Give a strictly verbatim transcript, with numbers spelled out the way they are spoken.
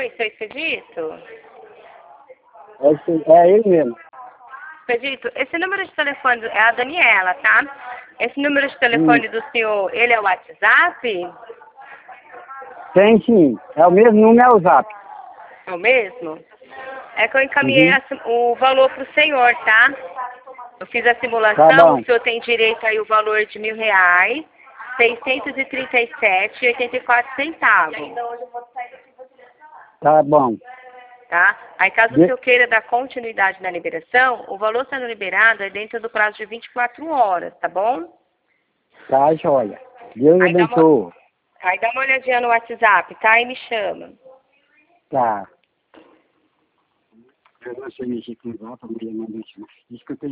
Oi, seu Expedito? É, esse- é ele mesmo. Expedito, esse número de telefone é a Daniela, tá? Esse número de telefone Hum. do senhor, ele é o WhatsApp? Tem sim. É o mesmo número, é o zap. É o mesmo? É que eu encaminhei Uhum. a sim- o valor pro senhor, tá? Eu fiz a Tá simulação, bom. o senhor tem direito aí o valor de mil reais, seiscentos e trinta e sete e oitenta e quatro centavos, Tá bom. tá? Aí caso o De- senhor queira dar continuidade na liberação, o valor sendo liberado é dentro do prazo de vinte e quatro horas, tá bom? Tá, joia. Deus Aí dá uma, abençoe. aí dá uma olhadinha no WhatsApp, tá? E me chama. Tá. Eu não sei mexer com o zap, a mulher mandou chamar. Diz que eu tenho